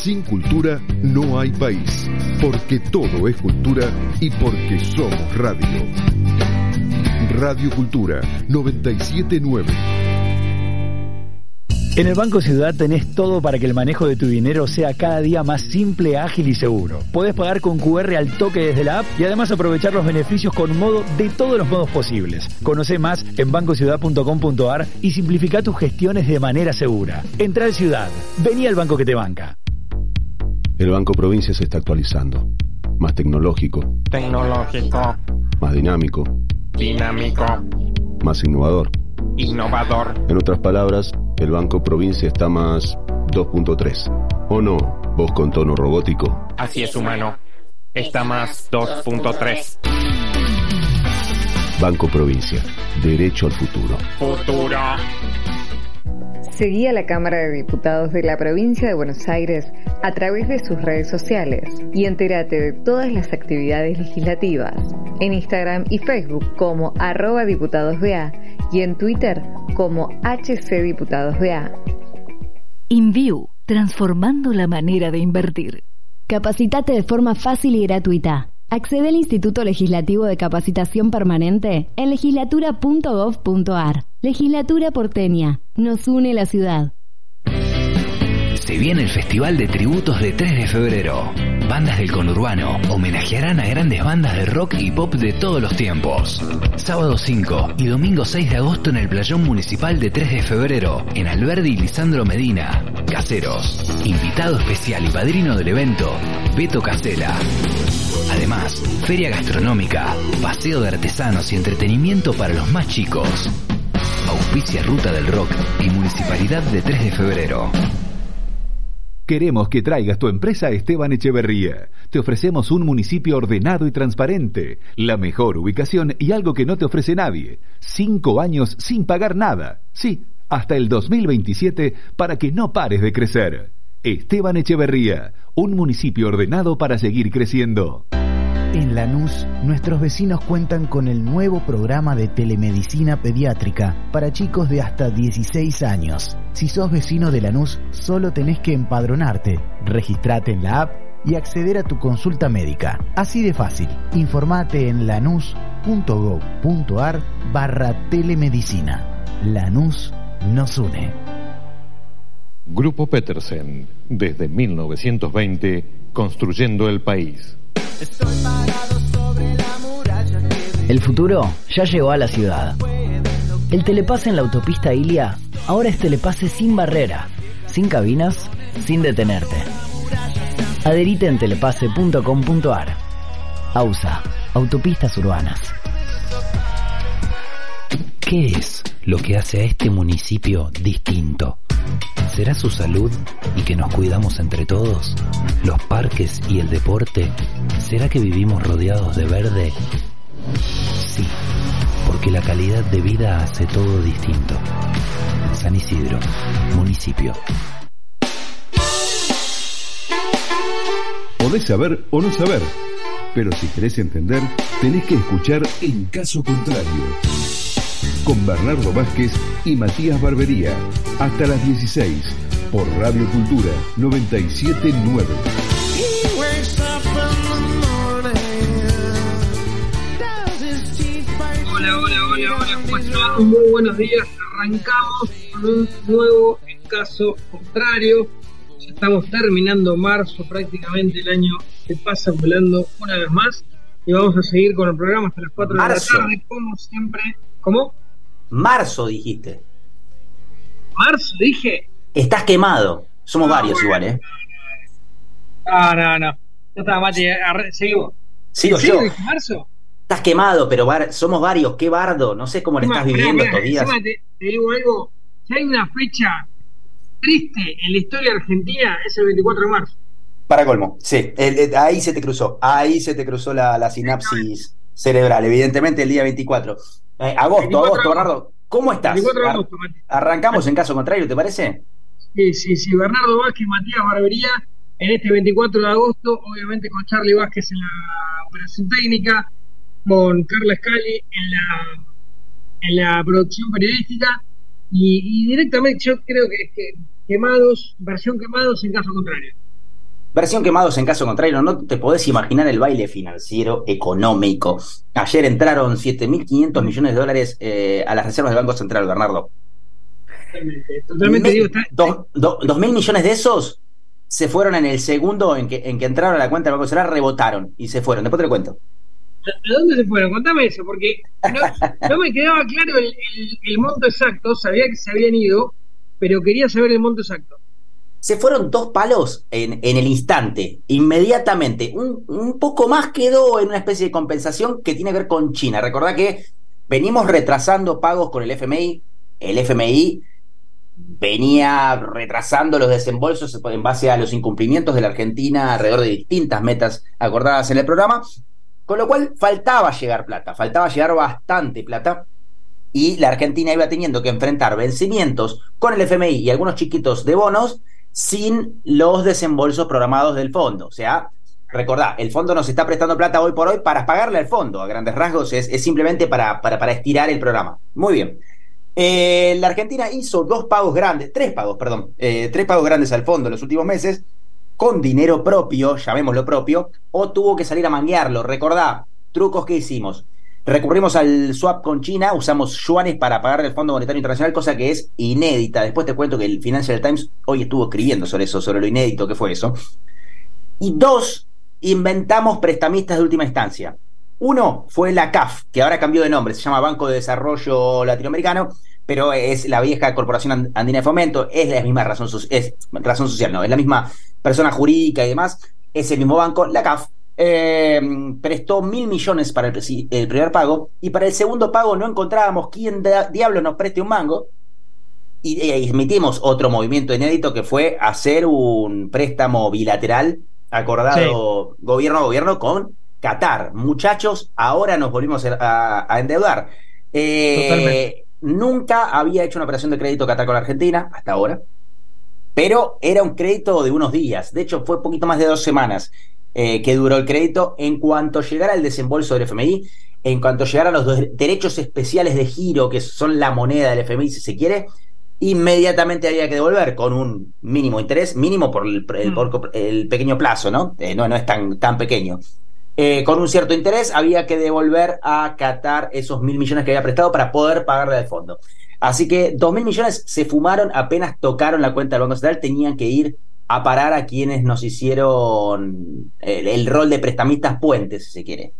Sin cultura no hay país, porque todo es cultura y porque somos radio. Radio Cultura 979. En el Banco Ciudad tenés todo para que el manejo de tu dinero sea cada día más simple, ágil y seguro. Podés pagar con QR al toque desde la app y además aprovechar los beneficios con modo de todos los modos posibles. Conocé más en bancociudad.com.ar y simplifica tus gestiones de manera segura. Entra al Ciudad. Vení al banco que te banca. El Banco Provincia se está actualizando. Más tecnológico. Más dinámico. Más innovador. En otras palabras, el Banco Provincia está más 2.3. ¿O no? ¿Vos con tono robótico? Así es, humano. Está más 2.3. Banco Provincia. Derecho al futuro. Futuro. Seguí a la Cámara de Diputados de la Provincia de Buenos Aires a través de sus redes sociales y entérate de todas las actividades legislativas en Instagram y Facebook como @diputadosBA y en Twitter como HCDiputadosBA. InView, transformando la manera de invertir. Capacitate de forma fácil y gratuita. Accede al Instituto Legislativo de Capacitación Permanente en legislatura.gov.ar. Legislatura porteña. Nos une la ciudad. Se viene el Festival de Tributos de 3 de febrero. Bandas del conurbano homenajearán a grandes bandas de rock y pop de todos los tiempos. Sábado 5 y domingo 6 de agosto en el Playón Municipal de 3 de febrero, en Alberdi y Lisandro Medina. Caseros. Invitado especial y padrino del evento, Beto Casela. Además, feria gastronómica, paseo de artesanos y entretenimiento para los más chicos. Auspicia Ruta del Rock y Municipalidad de 3 de febrero. Queremos que traigas tu empresa a Esteban Echeverría. Te ofrecemos un municipio ordenado y transparente, la mejor ubicación y algo que no te ofrece nadie. 5 años sin pagar nada. Sí, hasta el 2027 para que no pares de crecer. Esteban Echeverría, un municipio ordenado para seguir creciendo. En Lanús, nuestros vecinos cuentan con el nuevo programa de telemedicina pediátrica para chicos de hasta 16 años. Si sos vecino de Lanús, solo tenés que empadronarte, registrate en la app y acceder a tu consulta médica. Así de fácil. Informate en lanús.gov.ar/telemedicina. Lanús nos une. Grupo Petersen, desde 1920, construyendo el país. El futuro ya llegó a la ciudad. El telepase en la autopista Ilia ahora es telepase sin barrera, sin cabinas, sin detenerte. Adherite en telepase.com.ar. AUSA, Autopistas Urbanas. ¿Qué es lo que hace a este municipio distinto? ¿Será su salud y que nos cuidamos entre todos? ¿Los parques y el deporte? ¿Será que vivimos rodeados de verde? Sí, porque la calidad de vida hace todo distinto. San Isidro, municipio. Podés saber o no saber, pero si querés entender, tenés que escuchar En Caso Contrario, con Bernardo Vázquez y Matías Barbería, hasta las 16, por Radio Cultura 979. Hola, ¿cómo están? Muy buenos días, arrancamos con un nuevo En Caso Contrario. Ya estamos terminando marzo, prácticamente el año se pasa volando una vez más y vamos a seguir con el programa hasta las 4 de la tarde, como siempre. ¿Cómo? Marzo dijiste. ¿Marzo dije? Estás quemado. Somos varios igual, ¿eh? No. Ya está, Mati, seguimos. Sigo yo. ¿Dije marzo? Estás quemado, pero somos varios. Qué bardo. No sé cómo le estás viviendo estos días. Te digo algo. Si hay una fecha triste en la historia argentina, es el 24 de marzo. Para colmo, sí. Ahí se te cruzó. La sinapsis cerebral. Evidentemente el día 24. Agosto, Bernardo. ¿Cómo estás? 24 de agosto, Mati. Arrancamos En Caso Contrario, ¿te parece? Sí. Bernardo Vázquez, Matías Barbería, en este 24 de agosto, obviamente con Charlie Vázquez en la operación técnica, con Carla Scali en la producción periodística, y directamente yo creo que Quemados, versión Quemados En Caso Contrario. Versión quemados en caso contrario, no te podés imaginar el baile financiero económico. Ayer entraron 7.500 millones de dólares a las reservas del Banco Central, Bernardo. Totalmente digo, 2.000 millones de esos se fueron en el segundo en que entraron a la cuenta del Banco Central, rebotaron y se fueron. Después te lo cuento. ¿A dónde se fueron? Contame eso, porque no me quedaba claro el monto exacto. Sabía que se habían ido, pero quería saber el monto exacto. Se fueron 2 palos en el instante, inmediatamente. Un poco más quedó en una especie de compensación que tiene que ver con China. Recordá que venimos retrasando pagos con el FMI. El FMI venía retrasando los desembolsos en base a los incumplimientos de la Argentina alrededor de distintas metas acordadas en el programa, con lo cual faltaba llegar plata, faltaba llegar bastante plata, y la Argentina iba teniendo que enfrentar vencimientos con el FMI y algunos chiquitos de bonos sin los desembolsos programados del fondo. O sea, recordá, el fondo nos está prestando plata hoy por hoy para pagarle al fondo, a grandes rasgos es simplemente para estirar el programa. Muy bien. La Argentina hizo 3 pagos grandes al fondo en los últimos meses, con dinero propio, llamémoslo propio, o tuvo que salir a manguearlo. Recordá, trucos que hicimos. Recurrimos al swap con China, usamos yuanes para pagar el Fondo Monetario Internacional, cosa que es inédita. Después te cuento que el Financial Times hoy estuvo escribiendo sobre eso, sobre lo inédito que fue eso. Y 2, inventamos prestamistas de última instancia. 1 fue la CAF, que ahora cambió de nombre, se llama Banco de Desarrollo Latinoamericano, pero es la vieja Corporación Andina de Fomento, es la misma razón social, es la misma persona jurídica y demás, es el mismo banco. La CAF prestó 1.000 millones para el primer pago, y para el segundo pago no encontrábamos quién diablos nos preste un mango, y emitimos otro movimiento inédito que fue hacer un préstamo bilateral acordado gobierno a gobierno con Qatar. Muchachos, ahora nos volvimos a endeudar. Nunca había hecho una operación de crédito Qatar con la Argentina hasta ahora, pero era un crédito de unos días. De hecho, fue poquito más de 2 semanas que duró el crédito. En cuanto llegara el desembolso del FMI, en cuanto llegaran los derechos especiales de giro, que son la moneda del FMI si se quiere, inmediatamente había que devolver con un mínimo interés, mínimo por el pequeño plazo, ¿no? No es tan pequeño. Con un cierto interés había que devolver a Qatar esos 1.000 millones que había prestado para poder pagarle al fondo. Así que 2.000 millones se fumaron apenas tocaron la cuenta del Banco Central. Tenían que ir a parar a quienes nos hicieron el rol de prestamistas puentes, si se quiere.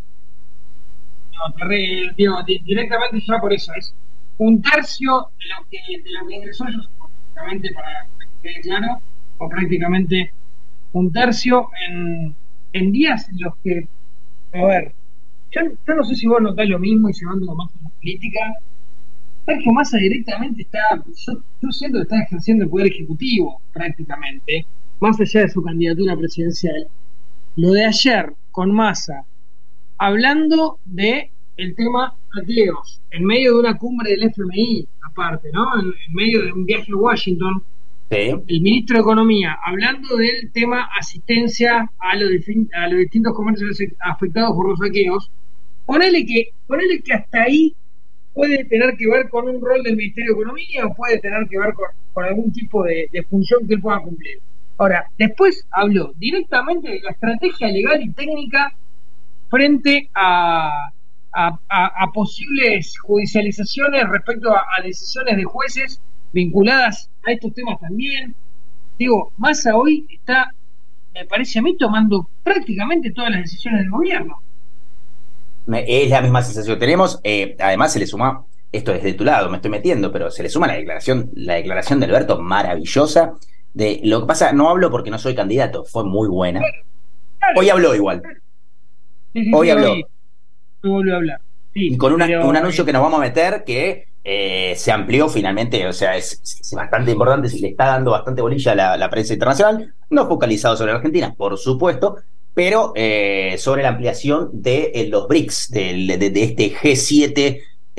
No, directamente ya por eso es 1/3 de lo que ingresó, prácticamente, para que quede claro, o prácticamente 1/3 en días en los que, a ver, yo no sé si vos notás lo mismo y llevándolo más a la política. Sergio Massa directamente yo siento que está ejerciendo el poder ejecutivo prácticamente, más allá de su candidatura presidencial. Lo de ayer con Massa, hablando de el tema ateos, en medio de una cumbre del FMI, aparte, ¿no? En medio de un viaje a Washington, el ministro de Economía, hablando del tema asistencia a los distintos comercios afectados por los saqueos. Ponele que hasta ahí puede tener que ver con un rol del Ministerio de Economía, o puede tener que ver con algún tipo de función que él pueda cumplir. Ahora, después habló directamente de la estrategia legal y técnica frente a posibles judicializaciones respecto a decisiones de jueces vinculadas a estos temas también. Digo, Massa hoy está, me parece a mí, tomando prácticamente todas las decisiones del gobierno. Es la misma sensación que tenemos. Además se le suma, esto es de tu lado, me estoy metiendo, pero se le suma la declaración de Alberto, maravillosa. De lo que pasa, no hablo porque no soy candidato, fue muy buena. Claro. Hoy habló igual. Sí, hoy habló. No volvió a hablar. Sí, y con un anuncio que nos vamos a meter que se amplió finalmente, o sea, es bastante importante, le está dando bastante bolilla a la prensa internacional, no focalizado sobre la Argentina, por supuesto, pero sobre la ampliación de los BRICS, de este G7,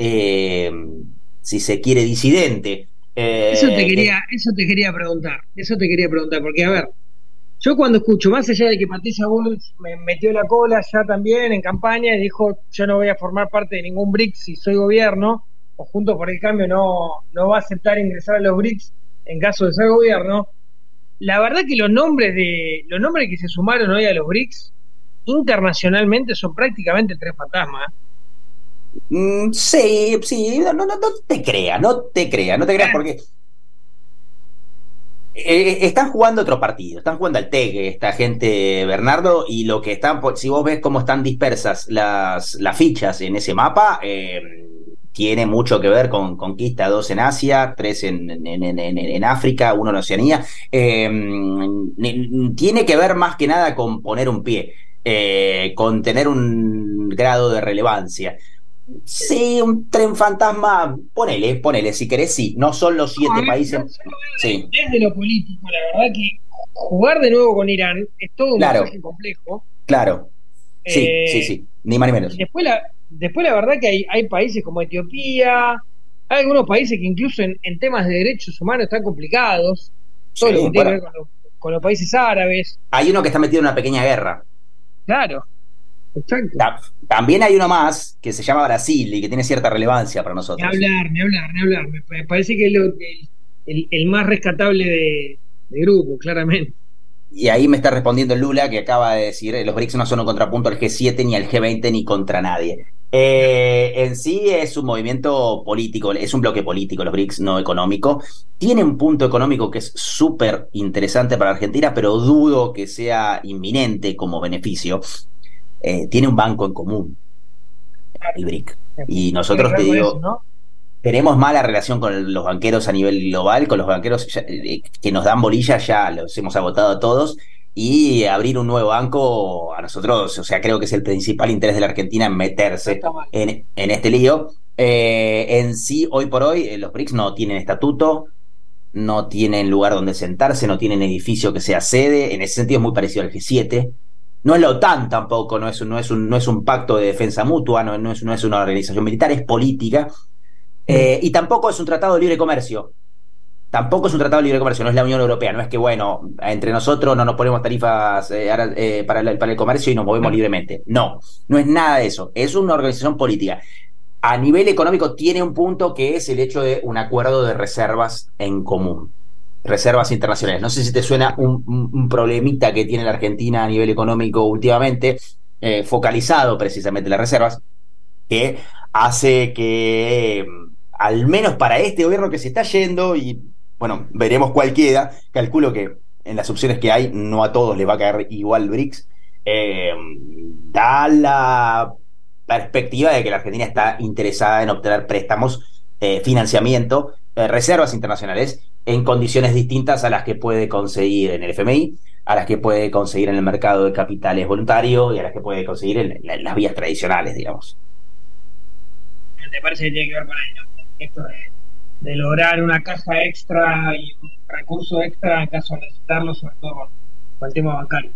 si se quiere, disidente. Eso te quería preguntar, porque a ver, yo cuando escucho, más allá de que Patricia Bullrich me metió la cola ya también en campaña y dijo, yo no voy a formar parte de ningún BRICS si soy gobierno, o Juntos por el Cambio no va a aceptar ingresar a los BRICS en caso de ser gobierno. la verdad que los nombres que se sumaron hoy a los BRICS internacionalmente son prácticamente el tren fantasma. Sí, no te creas porque están jugando otros partidos, están jugando al tegue esta gente, Bernardo, y lo que están, si vos ves cómo están dispersas las fichas en ese mapa, tiene mucho que ver con conquista 2 en Asia, 3 en África, 1 en Oceanía, tiene que ver más que nada con poner un pie, con tener un grado de relevancia. Sí, un tren fantasma, ponele, si querés, sí. No son los 7 países. Sí. Desde lo político, la verdad que jugar de nuevo con Irán es todo un mensaje complejo. Claro. Sí. Ni más ni menos. Después la verdad que hay países como Etiopía, hay algunos países que incluso en temas de derechos humanos están complicados. Todo lo que tiene que ver con los países árabes. Hay uno que está metido en una pequeña guerra. Claro. Exacto. También hay uno más que se llama Brasil y que tiene cierta relevancia para nosotros. Ni hablar. Me parece que es el más rescatable de grupo, claramente. Y ahí me está respondiendo Lula, que acaba de decir, los BRICS no son un contrapunto al G7, ni al G20, ni contra nadie. En sí es un movimiento político, es un bloque político, los BRICS, no económico. Tiene un punto económico que es súper interesante para Argentina, pero dudo que sea inminente como beneficio. Tiene un banco en común, el BRIC. Y nosotros, te digo, eso, ¿no? Tenemos mala relación con los banqueros a nivel global, con los banqueros que nos dan bolilla, ya los hemos agotado a todos, y abrir un nuevo banco a nosotros, o sea, creo que es el principal interés de la Argentina en meterse en este lío. En sí, hoy por hoy, los BRICS no tienen estatuto, no tienen lugar donde sentarse, no tienen edificio que sea sede, en ese sentido es muy parecido al G7. No es la OTAN tampoco, no es un pacto de defensa mutua, no es una organización militar, es política. Y tampoco es un tratado de libre comercio. No es la Unión Europea. No es que, bueno, entre nosotros no nos ponemos tarifas para el comercio y nos movemos libremente. No es nada de eso. Es una organización política. A nivel económico tiene un punto que es el hecho de un acuerdo de reservas en común. Reservas internacionales. No sé si te suena un problemita que tiene la Argentina a nivel económico últimamente, focalizado precisamente en las reservas, que hace que, al menos para este gobierno que se está yendo, y bueno, veremos cuál queda, calculo que en las opciones que hay, no a todos les va a caer igual BRICS, da la perspectiva de que la Argentina está interesada en obtener préstamos, financiamiento, reservas internacionales, en condiciones distintas a las que puede conseguir en el FMI, a las que puede conseguir en el mercado de capitales voluntario y a las que puede conseguir en las vías tradicionales, digamos. Me parece que tiene que ver con esto de lograr una caja extra y un recurso extra en caso de necesitarlo, sobre todo con el tema bancario.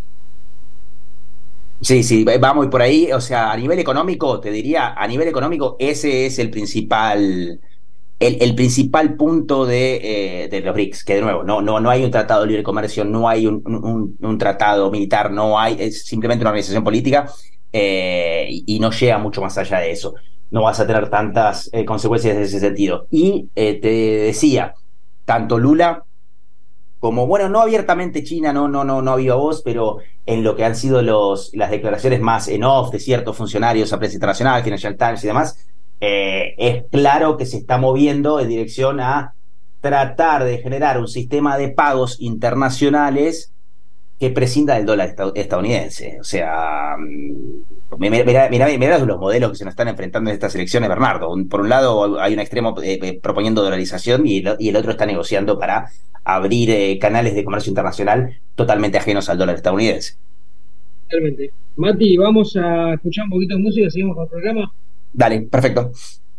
Sí, va muy por ahí. O sea, a nivel económico, te diría, ese es el principal punto de los BRICS, que de nuevo, no hay un tratado de libre comercio, no hay un tratado militar, es simplemente una organización política, y no llega mucho más allá de eso. No vas a tener tantas consecuencias en ese sentido. Y te decía, tanto Lula como, bueno, no abiertamente China, no a viva voz, pero en lo que han sido las declaraciones más en off de ciertos funcionarios a prensa internacional, Financial Times y demás, es claro que se está moviendo en dirección a tratar de generar un sistema de pagos internacionales que prescinda del dólar estadounidense. O sea, mirá los modelos que se nos están enfrentando en estas elecciones, Bernardo. Por un lado hay un extremo proponiendo dolarización y el otro está negociando para abrir canales de comercio internacional totalmente ajenos al dólar estadounidense. Totalmente. Mati, vamos a escuchar un poquito de música y seguimos con el programa. Dale, perfecto.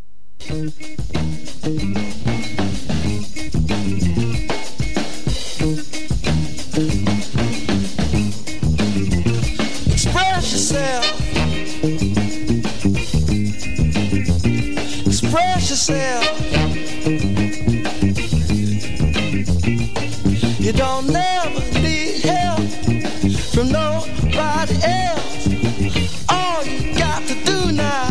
Express yourself. Express yourself. You don't never need help from nobody else. All you got to do now,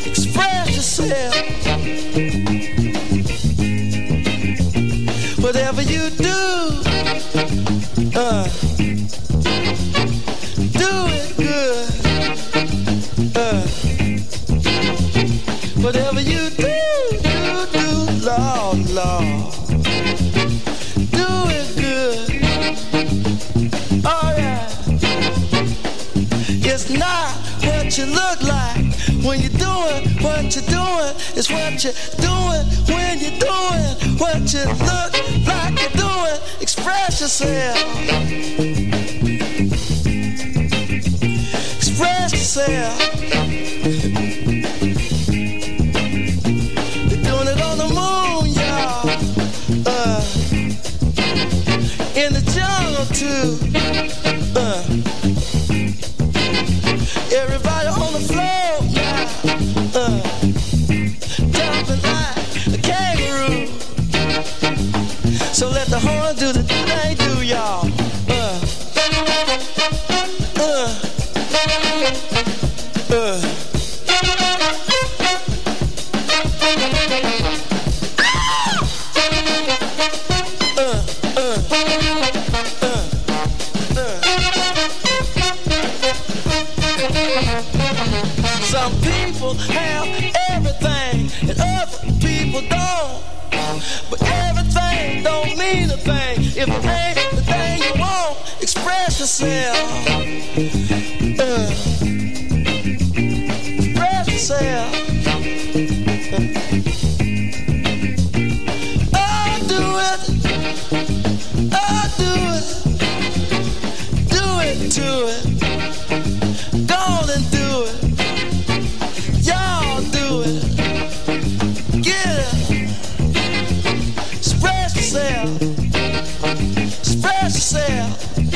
express yourself. Whatever It's what you're doing when you're doing what you look like you're doing. Express yourself. Express yourself. They're doing it on the moon, y'all. In the jungle too. Everybody on the floor now. Jumping like a kangaroo. So let the horn do the thing do, y'all. Some people have everything and other people don't. But everything don't mean a thing if it ain't the thing you want. Express yourself. Express yourself. Oh, do it. Oh, do it. Do it to it. Go on and do it. Y'all do it. Get it. Express yourself. Express yourself.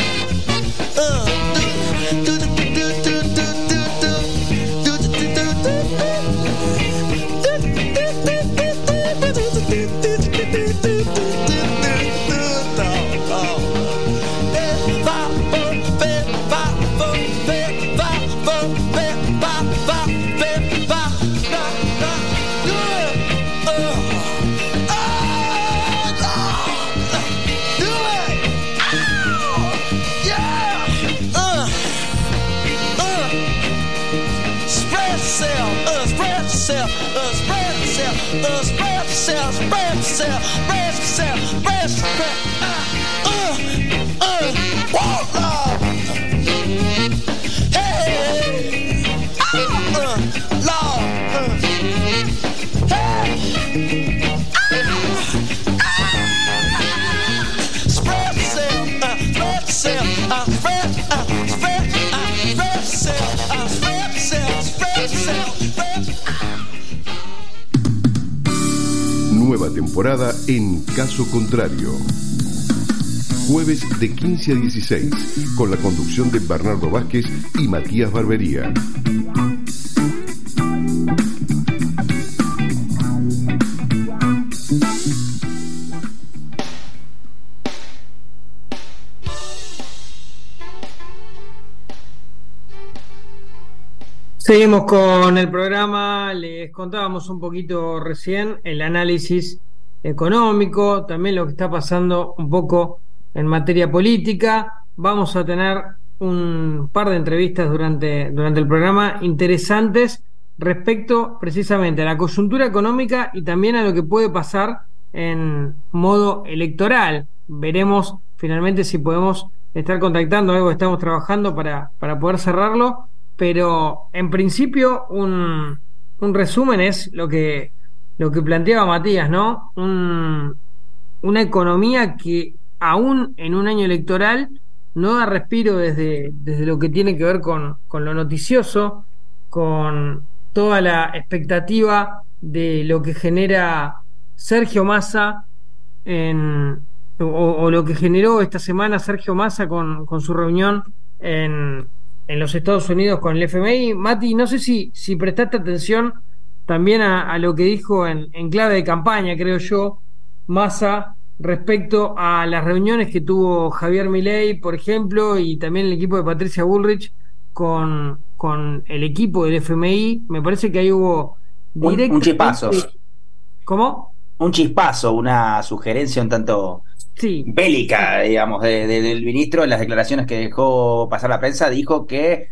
Nueva temporada en Caso Contrario. Jueves de 15 a 16, con la conducción de Bernardo Vázquez y Matías Barbería. Seguimos con el programa, les contábamos un poquito recién el análisis económico, también lo que está pasando un poco en materia política. Vamos a tener un par de entrevistas durante el programa interesantes respecto precisamente a la coyuntura económica y también a lo que puede pasar en modo electoral. Veremos finalmente si podemos estar contactando, algo que estamos trabajando para poder cerrarlo. Pero en principio un resumen es lo que planteaba Matías, ¿no? Una economía que aún en un año electoral no da respiro desde lo que tiene que ver con lo noticioso, con toda la expectativa de lo que genera Sergio Massa o lo que generó esta semana Sergio Massa con su reunión en los Estados Unidos con el FMI. Mati, no sé si prestaste atención también a lo que dijo en clave de campaña, creo yo, Massa, respecto a las reuniones que tuvo Javier Milei, por ejemplo, y también el equipo de Patricia Bullrich con el equipo del FMI. Me parece que ahí hubo un chispazo. ¿Cómo? Un chispazo, una sugerencia un tanto bélica, digamos, del ministro. En las declaraciones que dejó pasar la prensa dijo que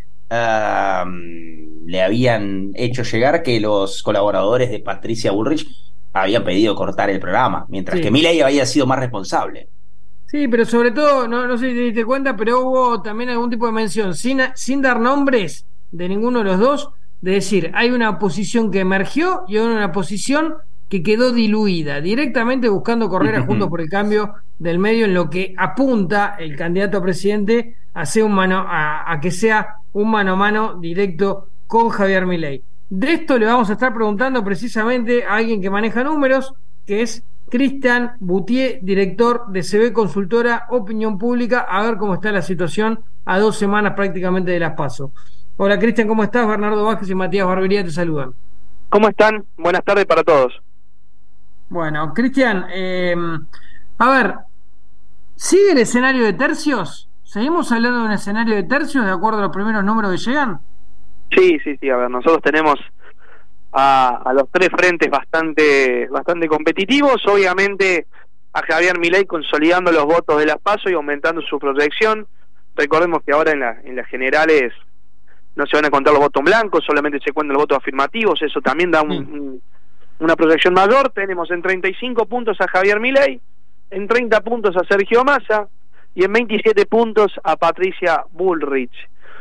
le habían hecho llegar que los colaboradores de Patricia Bullrich habían pedido cortar el programa, mientras que Milei había sido más responsable. Sí, pero sobre todo, no sé si te diste cuenta, pero hubo también algún tipo de mención, sin dar nombres de ninguno de los dos, de decir, hay una oposición que emergió y hay una oposición que quedó diluida, directamente buscando correr a Juntos por el Cambio del medio, en lo que apunta el candidato a presidente a que sea un mano a mano directo con Javier Milei. De esto le vamos a estar preguntando precisamente a alguien que maneja números, que es Cristian Boutier, director de CB Consultora Opinión Pública, a ver cómo está la situación a 2 semanas prácticamente de las PASO. Hola Cristian, ¿cómo estás? Bernardo Vázquez y Matías Barbería te saludan. ¿Cómo están? Buenas tardes para todos. Bueno, Cristian, a ver, ¿sigue el escenario de tercios? ¿Seguimos hablando de un escenario de tercios de acuerdo a los primeros números que llegan? Sí, a ver, nosotros tenemos a los 3 frentes bastante competitivos, obviamente a Javier Milei consolidando los votos de las PASO y aumentando su proyección. Recordemos que ahora en las generales no se van a contar los votos en blanco, solamente se cuentan los votos afirmativos, eso también da una proyección mayor. Tenemos en 35 puntos a Javier Milei, en 30 puntos a Sergio Massa y en 27 puntos a Patricia Bullrich.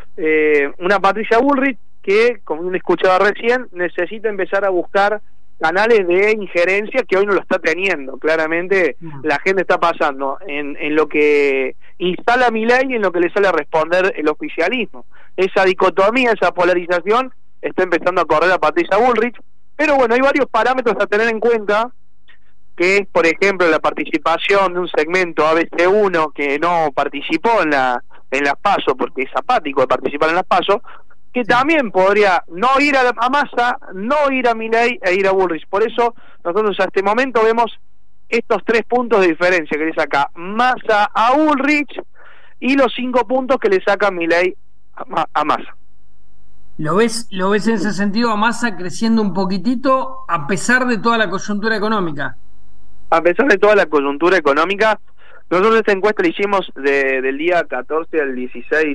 Una Patricia Bullrich que, como uno escuchaba recién, necesita empezar a buscar canales de injerencia que hoy no lo está teniendo. Claramente la gente está pasando en lo que instala Milei y en lo que le sale a responder el oficialismo. Esa dicotomía, esa polarización está empezando a correr a Patricia Bullrich, pero bueno, hay varios parámetros a tener en cuenta, que es, por ejemplo, la participación de un segmento ABC1 que no participó en las PASO porque es apático de participar en las PASO, que también podría no ir a Massa, no ir a Milei e ir a Bullrich. Por eso nosotros a este momento vemos estos 3 puntos de diferencia que le saca Massa a Bullrich y los 5 puntos que le saca Milei a Massa. ¿Lo ves en ese sentido a Massa creciendo un poquitito a pesar de toda la coyuntura económica? A pesar de toda la coyuntura económica, nosotros esta encuesta la hicimos del día 14 al 16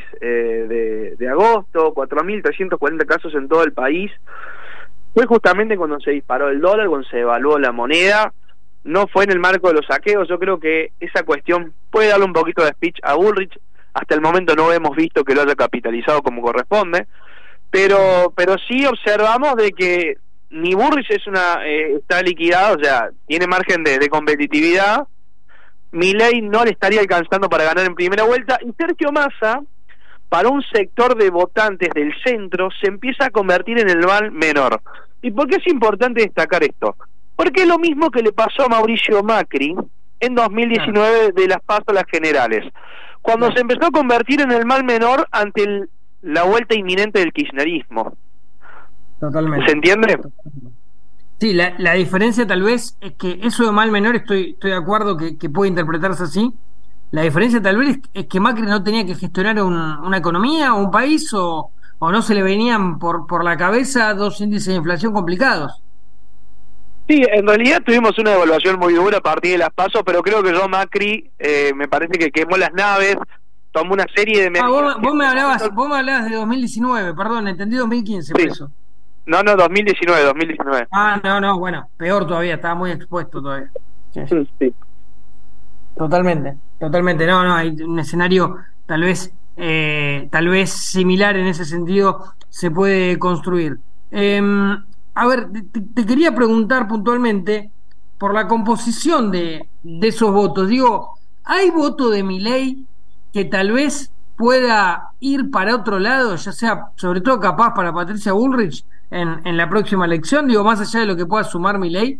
de agosto, 4.340 casos en todo el país. Fue justamente cuando se disparó el dólar, cuando se devaluó la moneda. No fue en el marco de los saqueos. Yo creo que esa cuestión puede darle un poquito de speech a Bullrich. Hasta el momento no hemos visto que lo haya capitalizado como corresponde, pero sí observamos de que ni Bullrich está liquidado, o sea, tiene margen de competitividad. Milei no le estaría alcanzando para ganar en primera vuelta, y Sergio Massa, para un sector de votantes del centro, se empieza a convertir en el mal menor. ¿Y por qué es importante destacar esto? Porque es lo mismo que le pasó a Mauricio Macri en 2019 de las PASO a las generales, cuando se empezó a convertir en el mal menor ante la vuelta inminente del kirchnerismo. Totalmente. ¿Se entiende? Sí, la diferencia tal vez es que eso de mal menor estoy de acuerdo que puede interpretarse así. La diferencia tal vez es que Macri no tenía que gestionar una economía o un país, o no se le venían por la cabeza 2 índices de inflación complicados. Sí, en realidad tuvimos una devaluación muy dura a partir de las PASO, pero creo que Macri me parece que quemó las naves, tomó una serie de medidas. Vos me hablabas de 2019, perdón, entendí 2015 por eso. No, 2019. Ah, no, bueno, peor todavía, estaba muy expuesto todavía. Sí. Totalmente, no, hay un escenario tal vez similar en ese sentido se puede construir. A ver, te quería preguntar puntualmente por la composición de esos votos. Digo, ¿hay voto de Milei que tal vez pueda ir para otro lado, ya sea sobre todo capaz para Patricia Bullrich en la próxima elección, digo, más allá de lo que pueda sumar Milei?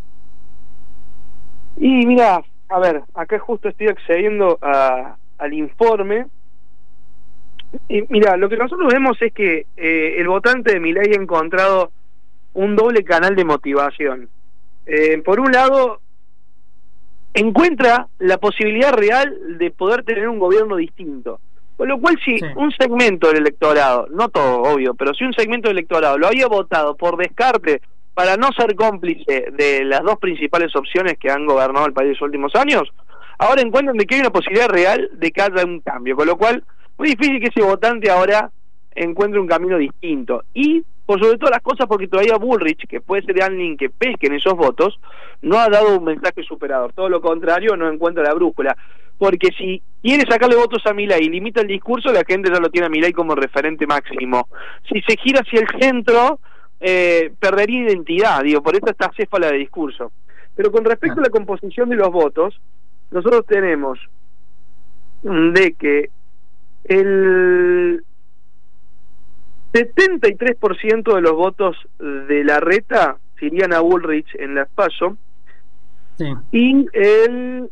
Y mira, a ver, acá justo estoy accediendo al informe, y mira, lo que nosotros vemos es que el votante de Milei ha encontrado un doble canal de motivación. Por un lado, encuentra la posibilidad real de poder tener un gobierno distinto. Con lo cual, si un segmento del electorado, no todo, obvio, pero si un segmento del electorado lo había votado por descarte para no ser cómplice de las 2 principales opciones que han gobernado el país en los últimos años, ahora encuentran de que hay una posibilidad real de que haya un cambio. Con lo cual, muy difícil que ese votante ahora encuentre un camino distinto. Y, por sobre todas las cosas, porque todavía Bullrich, que puede ser alguien que pesque en esos votos, no ha dado un mensaje superador. Todo lo contrario, no encuentra la brújula. Porque si quiere sacarle votos a Milei y limita el discurso, la gente ya lo tiene a Milei como referente máximo. Si se gira hacia el centro, perdería identidad, por eso está acéfala de discurso. Pero con respecto a la composición de los votos, nosotros tenemos de que el 73% de los votos de Larreta se irían a Bullrich en las PASO, y el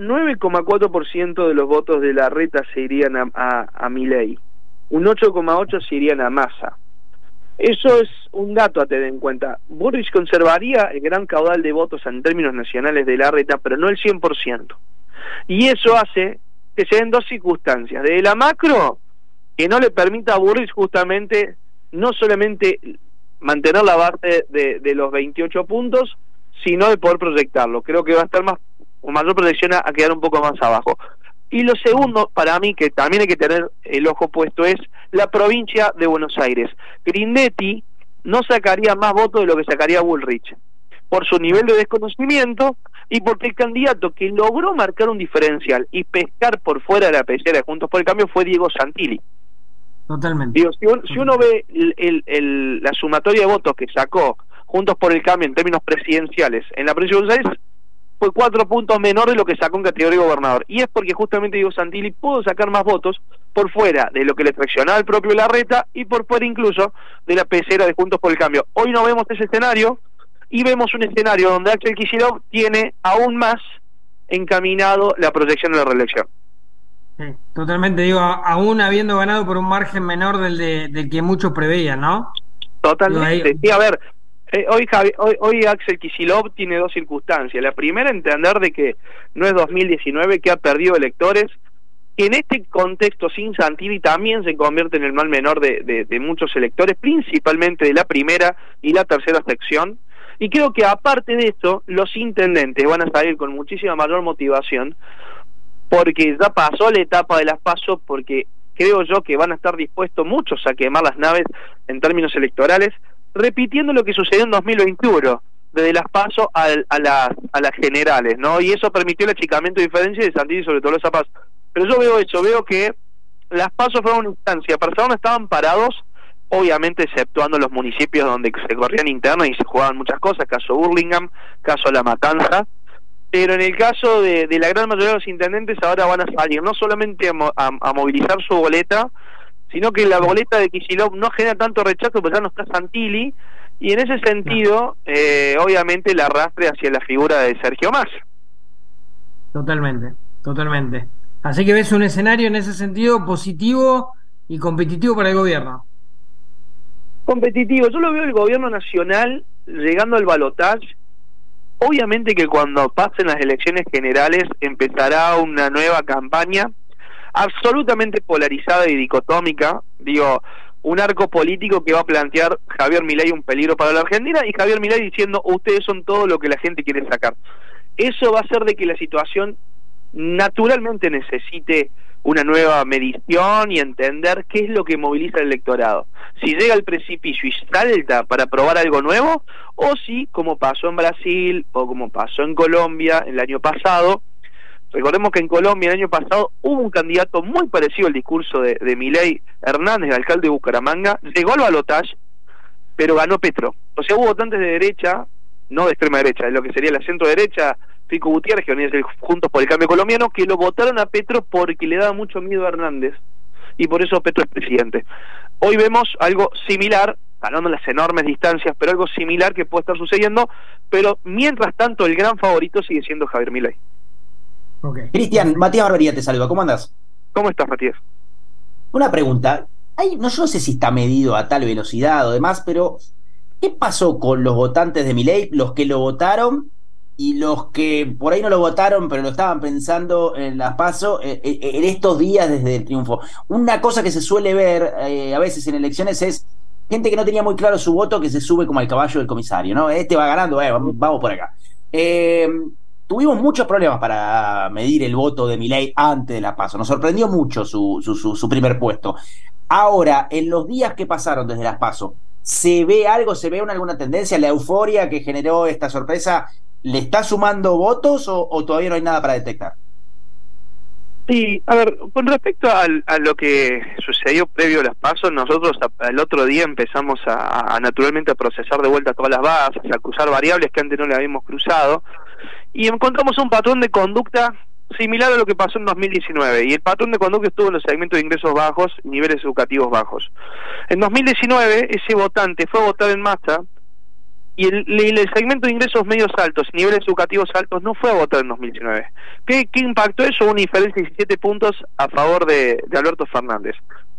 9,4% de los votos de Larreta se irían a Milei, un 8,8% se irían a Massa. Eso es un dato a tener en cuenta. Bullrich conservaría el gran caudal de votos en términos nacionales de Larreta, pero no el 100%. Y eso hace que se den dos circunstancias. De la macro, que no le permita a Bullrich justamente no solamente mantener la base de los 28 puntos, sino de poder proyectarlo. Creo que va a estar mayor proyección a quedar un poco más abajo. Y lo segundo, para mí, que también hay que tener el ojo puesto, es la provincia de Buenos Aires. Grindetti no sacaría más votos de lo que sacaría Bullrich, por su nivel de desconocimiento y porque el candidato que logró marcar un diferencial y pescar por fuera de la pecera de Juntos por el Cambio fue Diego Santilli. Totalmente. Si uno ve la sumatoria de votos que sacó Juntos por el Cambio en términos presidenciales en la provincia de Buenos Aires, fue 4 puntos menor de lo que sacó en categoría de gobernador. Y es porque justamente Diego Santilli pudo sacar más votos por fuera de lo que le traccionaba el propio Larreta y por fuera incluso de la pecera de Juntos por el Cambio. Hoy no vemos ese escenario y vemos un escenario donde Axel Kicillof tiene aún más encaminado la proyección de la reelección. Sí, totalmente, aún habiendo ganado por un margen menor del que muchos preveían, ¿no? Totalmente. Sí, a ver, hoy Axel Kicillof tiene dos circunstancias. La primera, entender de que no es 2019, que ha perdido electores, que en este contexto sin Santilli también se convierte en el mal menor de muchos electores, principalmente de la primera y la tercera sección. Y creo que aparte de esto, los intendentes van a salir con muchísima mayor motivación, porque ya pasó la etapa de las PASO, porque creo yo que van a estar dispuestos muchos a quemar las naves en términos electorales, repitiendo lo que sucedió en 2021, desde las PASO a las generales, ¿no? Y eso permitió el achicamiento de diferencias de Santilli, sobre todo los PASO. Pero yo veo que las PASO fueron una instancia, personas estaban parados, obviamente exceptuando los municipios donde se corrían internas y se jugaban muchas cosas, caso Burlingame, caso La Matanza, pero en el caso de la gran mayoría de los intendentes ahora van a salir no solamente a movilizar su boleta, sino que la boleta de Kicillof no genera tanto rechazo, pues ya no está Santilli, y en ese sentido, obviamente, la arrastre hacia la figura de Sergio Massa. Totalmente. Así que ves un escenario en ese sentido positivo y competitivo para el gobierno. Competitivo, yo lo veo el gobierno nacional llegando al balotaje. Obviamente que cuando pasen las elecciones generales empezará una nueva campaña absolutamente polarizada y dicotómica, un arco político que va a plantear Javier Milei un peligro para la Argentina y Javier Milei diciendo ustedes son todo lo que la gente quiere sacar. Eso va a hacer de que la situación naturalmente necesite una nueva medición y entender qué es lo que moviliza el electorado. Si llega al precipicio y salta para probar algo nuevo, o si, como pasó en Brasil o como pasó en Colombia el año pasado. Recordemos que en Colombia el año pasado hubo un candidato muy parecido al discurso de Milei Hernández, el alcalde de Bucaramanga, llegó al balotaje, pero ganó Petro. O sea, hubo votantes de derecha, no de extrema derecha, de lo que sería la centro derecha, Fico Gutiérrez, que venía a ser Juntos por el Cambio colombiano, que lo votaron a Petro porque le daba mucho miedo a Hernández, y por eso Petro es presidente. Hoy vemos algo similar, ganando las enormes distancias, pero algo similar que puede estar sucediendo, pero mientras tanto el gran favorito sigue siendo Javier Milei. Okay. Cristian, Matías Barbería te saluda, ¿cómo andás? ¿Cómo estás, Matías? Una pregunta, yo no sé si está medido a tal velocidad o demás, pero ¿qué pasó con los votantes de Milei, los que lo votaron y los que por ahí no lo votaron pero lo estaban pensando en las PASO en estos días desde el triunfo? Una cosa que se suele ver a veces en elecciones es gente que no tenía muy claro su voto, que se sube como al caballo del comisario, ¿no? Este va ganando, vamos por acá. Tuvimos muchos problemas para medir el voto de Milei antes de la PASO. Nos sorprendió mucho su primer puesto. Ahora, en los días que pasaron desde las PASO, ¿se ve algo? ¿Se ve alguna tendencia? ¿La euforia que generó esta sorpresa le está sumando votos o todavía no hay nada para detectar? Sí, a ver, con respecto a lo que sucedió previo a las PASO, nosotros el otro día empezamos a naturalmente a procesar de vuelta todas las bases, a cruzar variables que antes no le habíamos cruzado, y encontramos un patrón de conducta similar a lo que pasó en 2019, y el patrón de conducta estuvo en los segmentos de ingresos bajos y niveles educativos bajos. En 2019 ese votante fue a votar en masa, y el segmento de ingresos medios altos, niveles educativos altos, no fue a votar en 2019. ¿Qué impactó eso? Una diferencia de 17 puntos a favor de Alberto Fernández.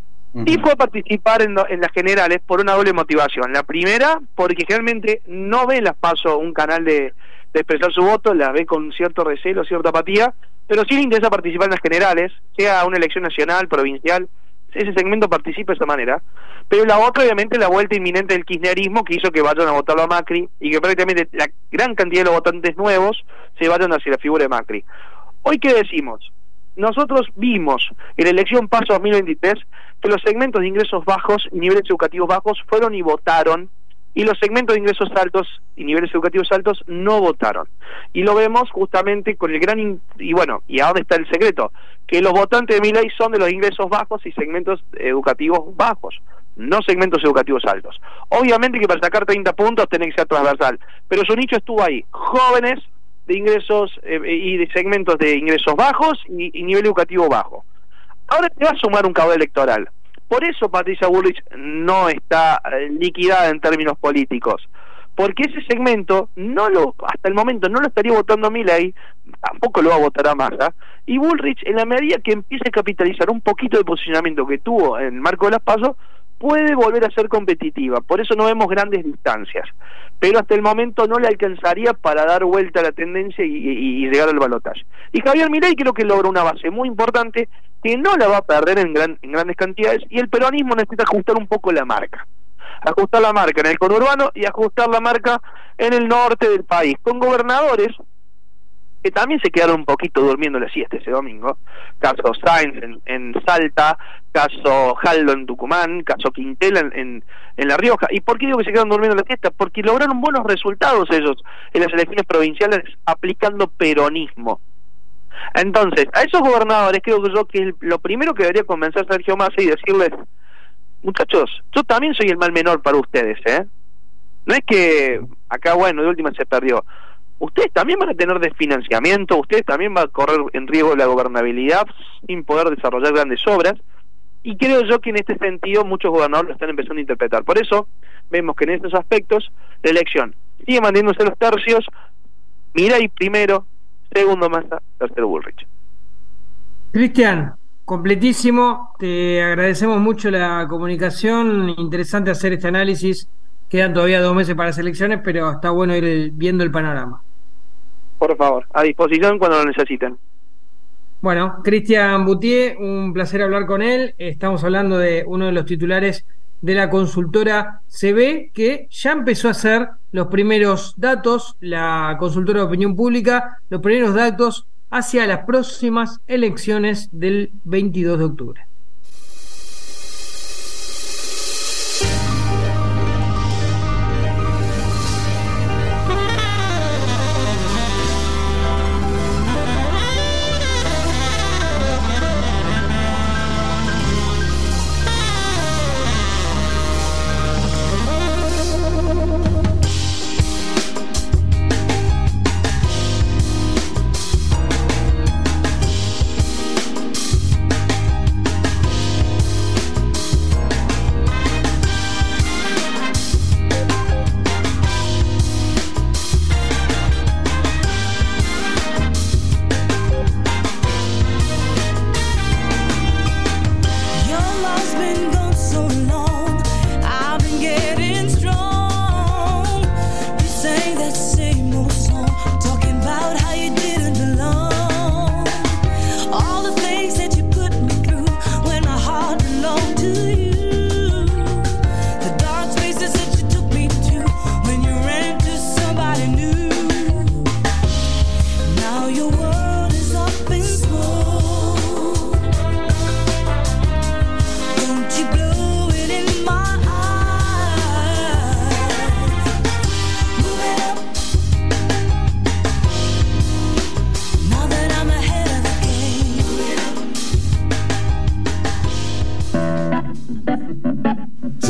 Y fue a participar en las generales por una doble motivación. La primera, porque generalmente no ve en las PASO un canal de expresar su voto, la ve con cierto recelo, cierta apatía, pero sí le interesa participar en las generales, sea una elección nacional, provincial, ese segmento participa de esa manera. Pero la otra, obviamente, la vuelta inminente del kirchnerismo, que hizo que vayan a votarlo a Macri y que prácticamente la gran cantidad de los votantes nuevos se vayan hacia la figura de Macri. Hoy, ¿qué decimos? Nosotros vimos en la elección PASO 2023 que los segmentos de ingresos bajos y niveles educativos bajos fueron y votaron, y los segmentos de ingresos altos y niveles educativos altos no votaron. Y lo vemos justamente con el gran... ¿y a dónde está el secreto? Que los votantes de Milei son de los ingresos bajos y segmentos educativos bajos, no segmentos educativos altos. Obviamente que para sacar 30 puntos tiene que ser transversal, pero su nicho estuvo ahí, jóvenes de ingresos y de segmentos de ingresos bajos y nivel educativo bajo. Ahora te va a sumar un caudal electoral. Por eso Patricia Bullrich no está liquidada en términos políticos, porque ese segmento hasta el momento no lo estaría votando a Milei, tampoco lo va a votar a Massa, y Bullrich, en la medida que empiece a capitalizar un poquito de posicionamiento que tuvo en el marco de las PASO, puede volver a ser competitiva. Por eso no vemos grandes distancias, pero hasta el momento no le alcanzaría para dar vuelta a la tendencia y llegar al balotaje. Y Javier Milei creo que logra una base muy importante que no la va a perder en grandes cantidades, y el peronismo necesita ajustar un poco la marca. Ajustar la marca en el conurbano y ajustar la marca en el norte del país, con gobernadores que también se quedaron un poquito durmiendo la siesta ese domingo. Caso Sainz en Salta, caso Jaldo en Tucumán, caso Quintela en La Rioja. ¿Y por qué digo que se quedaron durmiendo la siesta? Porque lograron buenos resultados ellos en las elecciones provinciales aplicando peronismo. Entonces, a esos gobernadores creo que es lo primero que debería convencer a Sergio Massa y decirles: muchachos, yo también soy el mal menor para ustedes, no es que acá, de última se perdió. Ustedes también van a tener desfinanciamiento, ustedes también van a correr en riesgo la gobernabilidad sin poder desarrollar grandes obras, y creo yo que en este sentido muchos gobernadores lo están empezando a interpretar. Por eso vemos que en estos aspectos la elección sigue manteniéndose los tercios: Milei primero, segundo Massa, tercero Bullrich. Cristian, completísimo, te agradecemos mucho la comunicación, interesante hacer este análisis. Quedan todavía 2 meses para las elecciones, pero está bueno ir viendo el panorama. Por favor, a disposición cuando lo necesiten. Bueno, Cristian Boutier, un placer hablar con él. Estamos hablando de uno de los titulares de la consultora CB, que ya empezó a hacer los primeros datos, la consultora de opinión pública, los primeros datos hacia las próximas elecciones del 22 de octubre.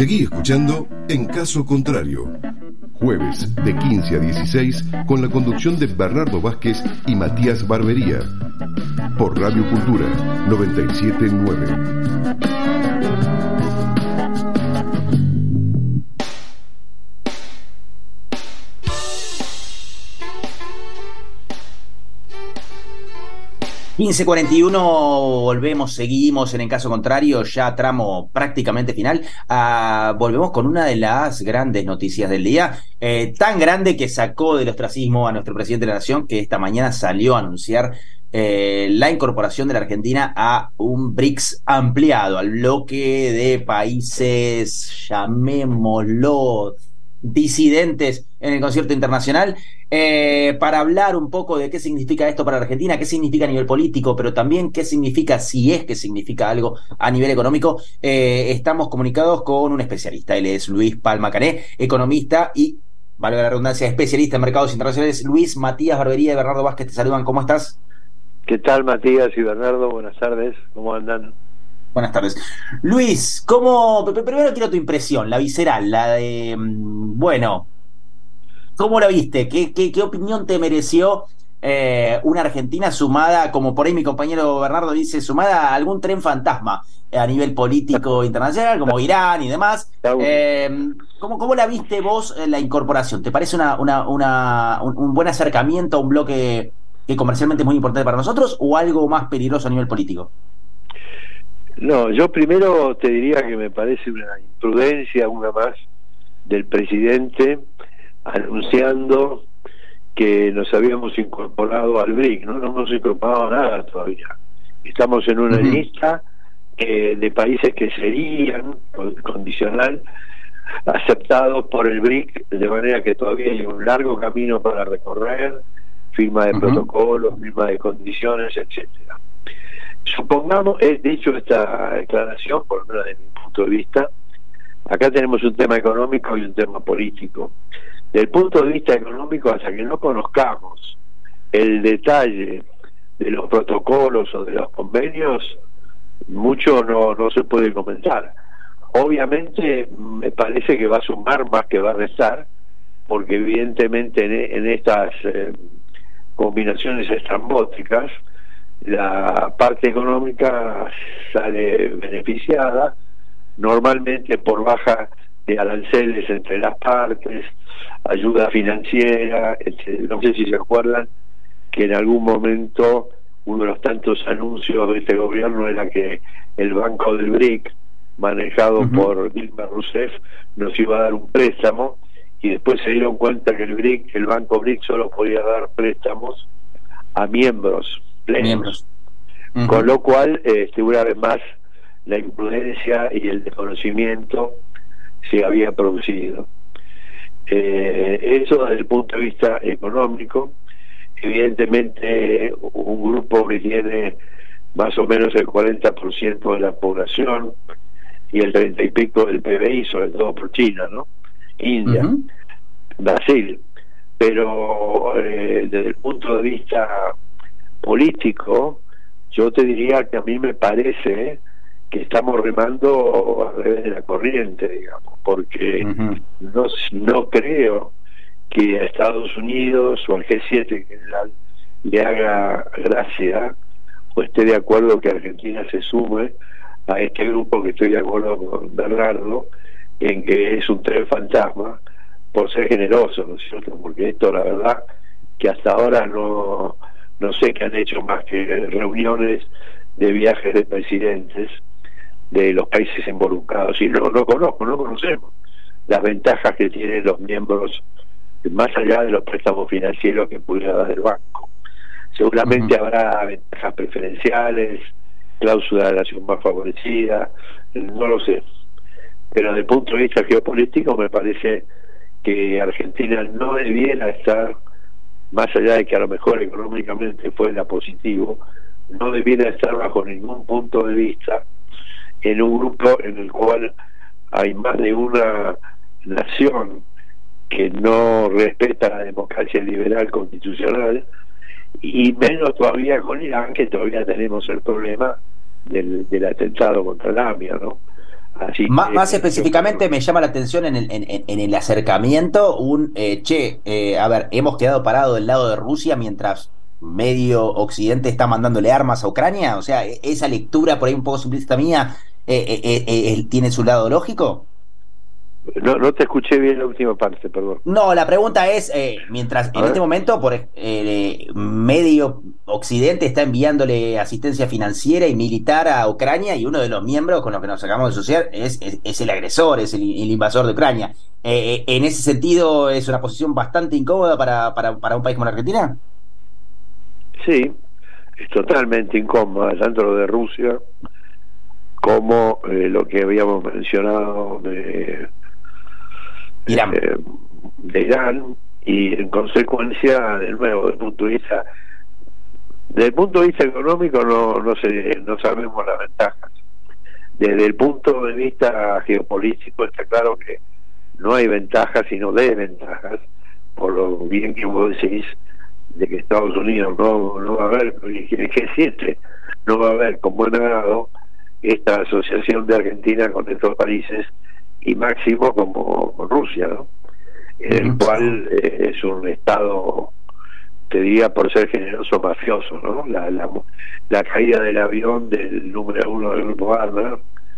Seguí escuchando En Caso Contrario. Jueves de 15 a 16 con la conducción de Bernardo Vázquez y Matías Barbería. Por Radio Cultura 979. 15:41, seguimos en Caso Contrario, ya tramo prácticamente final. Volvemos con una de las grandes noticias del día, tan grande que sacó del ostracismo a nuestro presidente de la Nación, que esta mañana salió a anunciar la incorporación de la Argentina a un BRICS ampliado, al bloque de países, llamémoslo, disidentes en el concierto internacional, para hablar un poco de qué significa esto para la Argentina, qué significa a nivel político, pero también qué significa, si es que significa algo a nivel económico. Estamos comunicados con un especialista. Él es Luis Palma Cané, economista y, valga la redundancia, especialista en mercados internacionales. Luis, Matías Barbería y Bernardo Vázquez te saludan. ¿Cómo estás? ¿Qué tal, Matías y Bernardo? Buenas tardes. ¿Cómo andan? Buenas tardes. Luis, primero quiero tu impresión, la visceral, la de, ¿cómo la viste? ¿Qué opinión te mereció una Argentina sumada, como por ahí mi compañero Bernardo dice, sumada a algún tren fantasma a nivel político internacional, como Irán y demás? ¿Cómo la viste vos la incorporación? ¿Te parece un buen acercamiento a un bloque que comercialmente es muy importante para nosotros, o algo más peligroso a nivel político? No, yo primero te diría que me parece una imprudencia, una más, del presidente anunciando que nos habíamos incorporado al BRIC. No hemos incorporado nada todavía. Estamos en una lista de países que serían condicional aceptados por el BRIC, de manera que todavía hay un largo camino para recorrer, firma de protocolos, firma de condiciones, etcétera. Supongamos, dicho esta declaración, por lo menos desde mi punto de vista, acá tenemos un tema económico y un tema político. Desde el punto de vista económico, hasta que no conozcamos el detalle de los protocolos o de los convenios, mucho no se puede comentar. Obviamente me parece que va a sumar más que va a restar, porque evidentemente en estas combinaciones estrambóticas la parte económica sale beneficiada, normalmente por baja de aranceles entre las partes, ayuda financiera, etc. No sé si se acuerdan que en algún momento uno de los tantos anuncios de este gobierno era que el Banco del BRIC, manejado por Dilma Rousseff, nos iba a dar un préstamo, y después se dieron cuenta que el Banco BRIC solo podía dar préstamos a miembros plenos. Con lo cual, una vez más, la imprudencia y el desconocimiento se había producido. Eso desde el punto de vista económico. Evidentemente, un grupo que tiene más o menos el 40% de la población y el 30 y pico del PBI, sobre todo por China, ¿no? India, Brasil. Pero desde el punto de vista político, yo te diría que a mí me parece que estamos remando al revés de la corriente, digamos, porque no creo que a Estados Unidos o al G7 en general le haga gracia o esté de acuerdo que Argentina se sume a este grupo, que estoy de acuerdo con Bernardo en que es un tren fantasma, por ser generoso, ¿no es cierto? Porque esto, la verdad, que hasta ahora no sé qué han hecho más que reuniones de viajes de presidentes de los países involucrados, y no conocemos las ventajas que tienen los miembros, más allá de los préstamos financieros que pudiera dar el banco. Seguramente habrá ventajas preferenciales, cláusula de nación más favorecida, no lo sé, pero desde el punto de vista geopolítico me parece que Argentina no debiera estar, más allá de que a lo mejor económicamente fuera positivo, no debiera estar bajo ningún punto de vista en un grupo en el cual hay más de una nación que no respeta la democracia liberal constitucional, y menos todavía con Irán, que todavía tenemos el problema del atentado contra la AMIA, ¿no? Así más específicamente me llama la atención en el acercamiento a ver, hemos quedado parados del lado de Rusia mientras medio Occidente está mandándole armas a Ucrania. O sea, esa lectura por ahí un poco simplista mía tiene su lado lógico. No te escuché bien la última parte, perdón. No, la pregunta es, mientras en este momento medio Occidente está enviándole asistencia financiera y militar a Ucrania, y uno de los miembros con los que nos acabamos de asociar es el agresor, es el invasor de Ucrania. En ese sentido, ¿es una posición bastante incómoda para un país como la Argentina? Sí, es totalmente incómoda, tanto lo de Rusia como lo que habíamos mencionado de Irán, y en consecuencia, de nuevo, desde el punto de vista económico no sabemos las ventajas. Desde el punto de vista geopolítico está claro que no hay ventajas sino desventajas, por lo bien que vos decís de que Estados Unidos no va a haber, que el G7 no va a haber con buen agrado esta asociación de Argentina con estos países, y máximo como con Rusia, ¿no? En el cual es un estado, te diría por ser generoso, mafioso, ¿no? La caída del avión del número 1 del grupo Wagner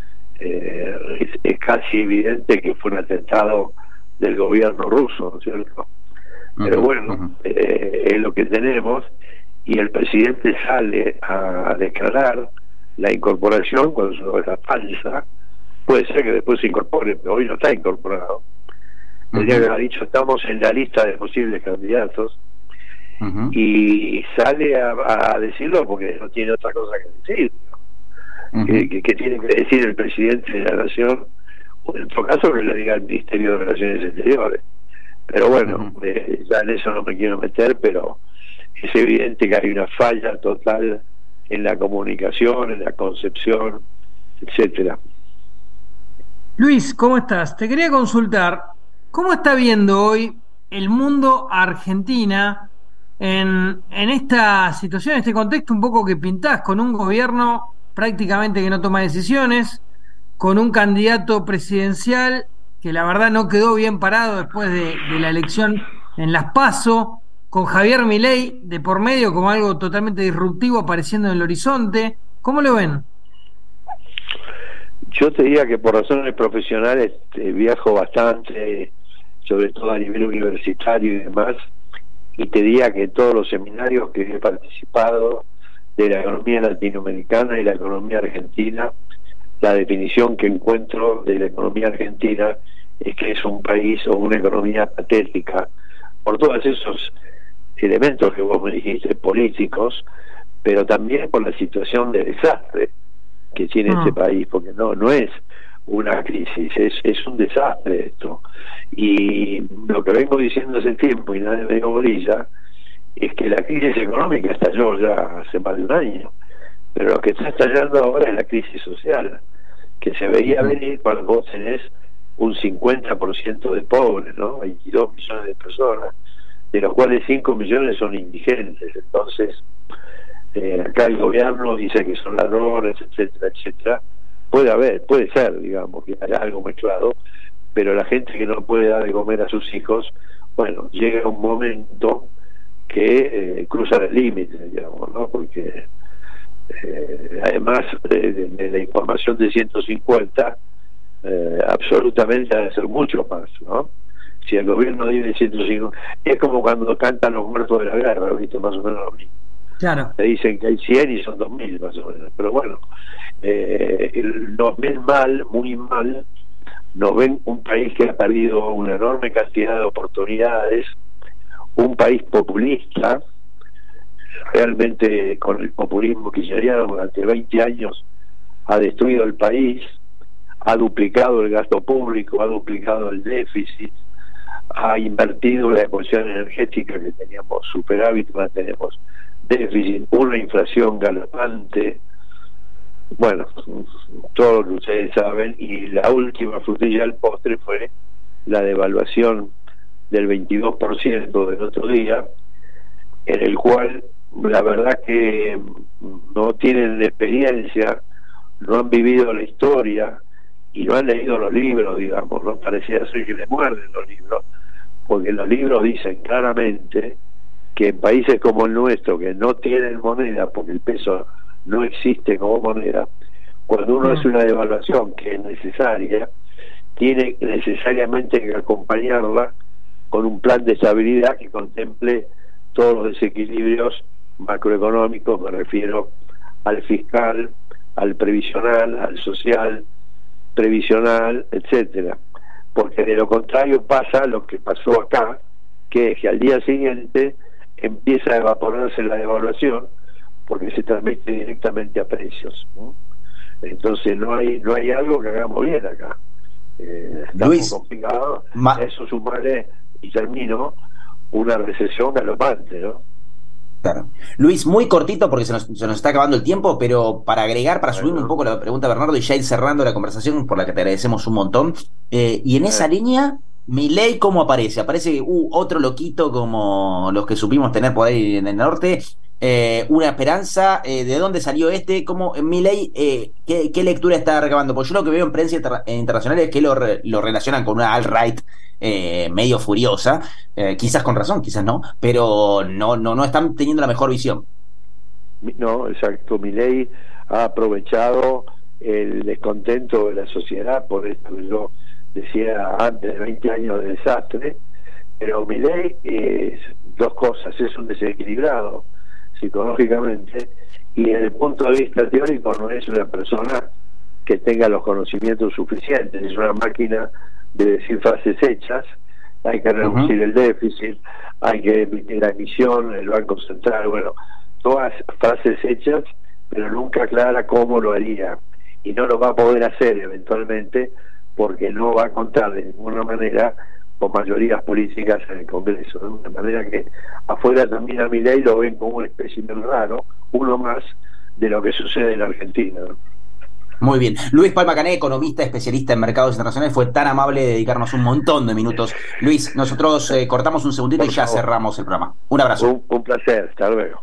es casi evidente que fue un atentado del gobierno ruso, ¿no es cierto? Pero bueno, es lo que tenemos, y el presidente sale a declarar la incorporación cuando es una cosa falsa. Puede ser que después se incorpore, pero hoy no está incorporado. Tendría que haber dicho, estamos en la lista de posibles candidatos, y sale a decirlo porque no tiene otra cosa que decir, ¿no? Que tiene que decir el presidente de la nación, o en todo caso que le diga el Ministerio de Relaciones Exteriores. Pero bueno, ya en eso no me quiero meter, pero es evidente que hay una falla total en la comunicación, en la concepción, etcétera. Luis, ¿cómo estás? Te quería consultar, ¿cómo está viendo hoy el mundo a Argentina en esta situación, en este contexto un poco que pintás, con un gobierno prácticamente que no toma decisiones, con un candidato presidencial que la verdad no quedó bien parado después de la elección en las PASO, con Javier Milei de por medio como algo totalmente disruptivo apareciendo en el horizonte? ¿Cómo lo ven? Yo te diría que por razones profesionales viajo bastante, sobre todo a nivel universitario y demás, y te diría que todos los seminarios que he participado de la economía latinoamericana y la economía argentina, la definición que encuentro de la economía argentina es que es un país o una economía patética, por todos esos elementos que vos me dijiste, políticos, pero también por la situación de desastre que tiene este país, porque no es una crisis, es un desastre esto. Y lo que vengo diciendo hace tiempo y nadie me dio bolilla, es que la crisis económica estalló ya hace más de un año, pero lo que está estallando ahora es la crisis social, que se veía venir cuando vos tenés un 50% de pobres, ¿no? 22 millones de personas, de los cuales 5 millones son indigentes. Entonces acá el gobierno dice que son ladrones, etcétera, etcétera. Puede ser, digamos, que haya algo mezclado, pero la gente que no puede dar de comer a sus hijos, bueno, llega un momento que cruzan el límite, digamos, ¿no? Porque además de la información de 150, absolutamente debe ser mucho más, ¿no? Si el gobierno dice 150, es como cuando cantan los muertos de la guerra, ¿viste? Más o menos lo mismo. Claro. Te dicen que hay 100 y son 2000 más o menos, pero bueno, nos ven mal, muy mal, nos ven un país que ha perdido una enorme cantidad de oportunidades, un país populista, realmente con el populismo kirchnerano durante 20 años ha destruido el país, ha duplicado el gasto público, ha duplicado el déficit, ha invertido la ecuación energética, que teníamos superávit, ahora tenemos déficit, una inflación galopante, bueno, todo lo que ustedes saben, y la última frutilla del postre fue la devaluación del 22% del otro día, en el cual la verdad que no tienen experiencia, no han vivido la historia y no han leído los libros, digamos, no parecía ser que le muerden los libros, porque los libros dicen claramente que en países como el nuestro, que no tienen moneda, porque el peso no existe como moneda, cuando uno hace una devaluación que es necesaria, tiene necesariamente que acompañarla con un plan de estabilidad que contemple todos los desequilibrios macroeconómicos, me refiero al fiscal, al previsional, al social, previsional, etcétera, porque de lo contrario pasa lo que pasó acá, que es que al día siguiente empieza a evaporarse la devaluación porque se transmite directamente a precios, ¿no? Entonces no hay algo que hagamos bien acá. Está muy complicado. Eso supone, y termino, una recesión galopante, ¿no? Claro. Luis, muy cortito porque se nos está acabando el tiempo, pero para agregar, para subir un poco la pregunta, Bernardo, y ya ir cerrando la conversación, por la que te agradecemos un montón. Y en esa línea, Milei, ¿cómo aparece? Aparece otro loquito como los que supimos tener por ahí en el norte. Una esperanza, ¿de dónde salió ¿cómo Milei, qué lectura está recabando? Porque yo lo que veo en prensa internacional es que lo relacionan con una alt-right medio furiosa, quizás con razón, quizás no, pero no están teniendo la mejor visión. No, exacto. Milei ha aprovechado el descontento de la sociedad por esto que yo decía antes, de 20 años de desastre, pero Milei es dos cosas: es un desequilibrado psicológicamente, y desde el punto de vista teórico no es una persona que tenga los conocimientos suficientes, es una máquina de decir frases hechas. Hay que reducir el déficit, hay que emitir la emisión, el Banco Central, bueno, todas frases hechas, pero nunca clara cómo lo haría, y no lo va a poder hacer eventualmente porque no va a contar de ninguna manera con mayorías políticas en el Congreso, de una manera que afuera también a Milei lo ven como un espécimen raro, uno más de lo que sucede en la Argentina, ¿no? Muy bien. Luis Palma Cané, economista, especialista en mercados internacionales, fue tan amable de dedicarnos un montón de minutos. Luis, nosotros cortamos un segundito y ya cerramos el programa. Un abrazo. Un placer, hasta luego.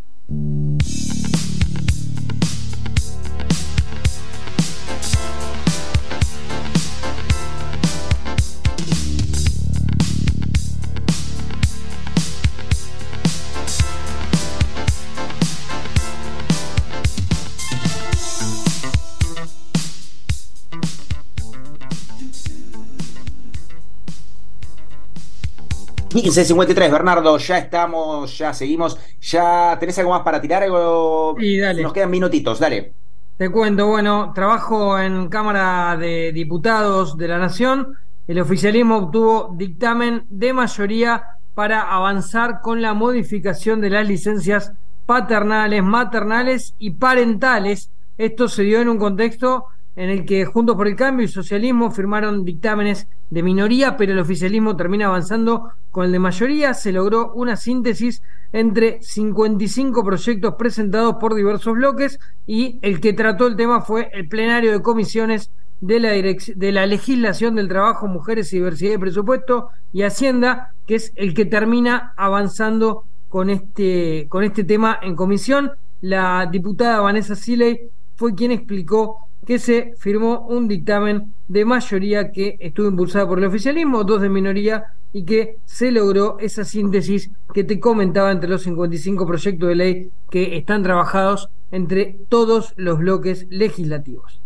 Fíjense, 53, Bernardo, ya estamos, ya seguimos. ¿Ya tenés algo más para tirar? Sí, dale. Nos quedan minutitos, dale. Te cuento, bueno, trabajo en Cámara de Diputados de la Nación. El oficialismo obtuvo dictamen de mayoría para avanzar con la modificación de las licencias paternales, maternales y parentales. Esto se dio en un contexto en el que Juntos por el Cambio y Socialismo firmaron dictámenes de minoría, pero el oficialismo termina avanzando con el de mayoría. Se logró una síntesis entre 55 proyectos presentados por diversos bloques, y el que trató el tema fue el plenario de comisiones de la legislación del trabajo, mujeres y diversidad de presupuesto y Hacienda, que es el que termina avanzando con este tema en comisión. La diputada Vanessa Siley fue quien explicó que se firmó un dictamen de mayoría que estuvo impulsado por el oficialismo, 2 de minoría, y que se logró esa síntesis que te comentaba entre los 55 proyectos de ley que están trabajados entre todos los bloques legislativos.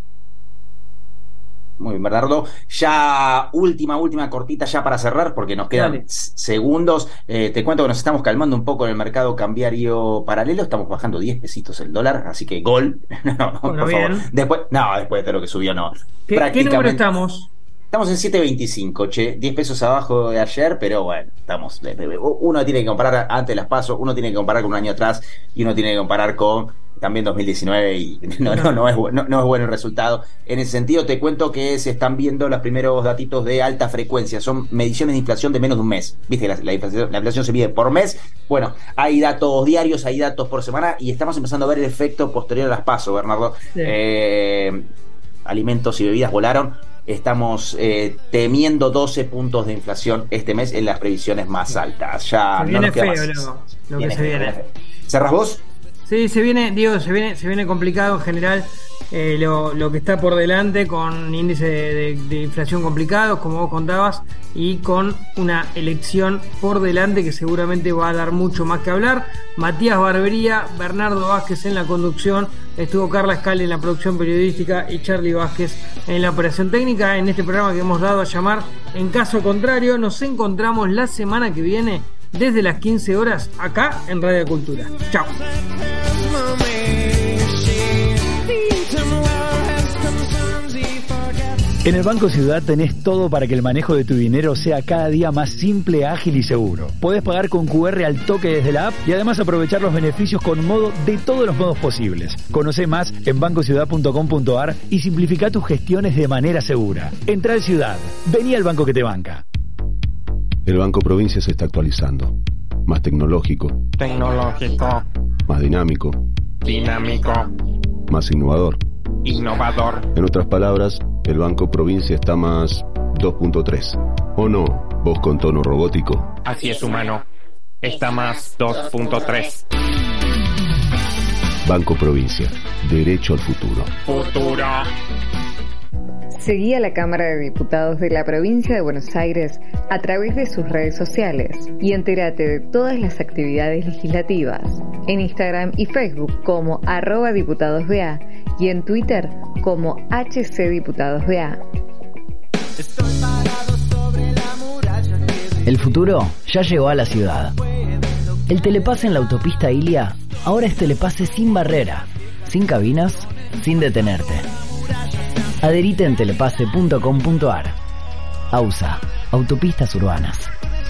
Muy bien, Bernardo. Ya última cortita ya para cerrar, porque nos quedan segundos. Te cuento que nos estamos calmando un poco en el mercado cambiario paralelo. Estamos bajando 10 pesitos el dólar, así que gol. No, por favor. Después de todo lo que subió, no. ¿Qué número estamos? Estamos en 7.25, 10 pesos abajo de ayer, pero bueno, estamos. Uno tiene que comparar antes de las PASO, uno tiene que comparar con un año atrás, y uno tiene que comparar con también 2019, y no es bueno el resultado. En ese sentido, te cuento que se están viendo los primeros datitos de alta frecuencia. Son mediciones de inflación de menos de un mes. Viste, la inflación se mide por mes. Bueno, hay datos diarios, hay datos por semana, y estamos empezando a ver el efecto posterior a las PASO, Bernardo. Sí. Alimentos y bebidas volaron. Estamos temiendo 12 puntos de inflación este mes en las previsiones más altas. Ya se viene feo lo que se viene. ¿Cerrás vos? Sí, se viene, Diego, se viene complicado en general lo que está por delante, con índice de inflación complicados, como vos contabas, y con una elección por delante que seguramente va a dar mucho más que hablar. Matías Barbería, Bernardo Vázquez en la conducción, estuvo Carla Scali en la producción periodística y Charlie Vázquez en la operación técnica. En este programa que hemos dado a llamar En Caso Contrario, nos encontramos la semana que viene desde las 15 horas acá en Radio Cultura. Chao. En el Banco Ciudad tenés todo para que el manejo de tu dinero sea cada día más simple, ágil y seguro. Podés pagar con QR al toque desde la app y además aprovechar los beneficios con modo de todos los modos posibles. Conocé más en bancociudad.com.ar y simplifica tus gestiones de manera segura. Entra al Ciudad. Vení al banco que te banca. El Banco Provincia se está actualizando. Más tecnológico. Tecnológico. Más dinámico. Dinámico. Más innovador. Innovador. En otras palabras, el Banco Provincia está más 2.3. ¿O no? ¿Vos con tono robótico? Así es, humano. Está más 2.3. Banco Provincia. Derecho al futuro. Futuro. Seguí a la Cámara de Diputados de la Provincia de Buenos Aires a través de sus redes sociales y entérate de todas las actividades legislativas en Instagram y Facebook como @diputadosBA y en Twitter como HCDiputadosBA. El futuro ya llegó a la ciudad. El telepase en la autopista Ilia ahora es telepase sin barrera, sin cabinas, sin detenerte. Adherite en telepase.com.ar. AUSA, Autopistas Urbanas.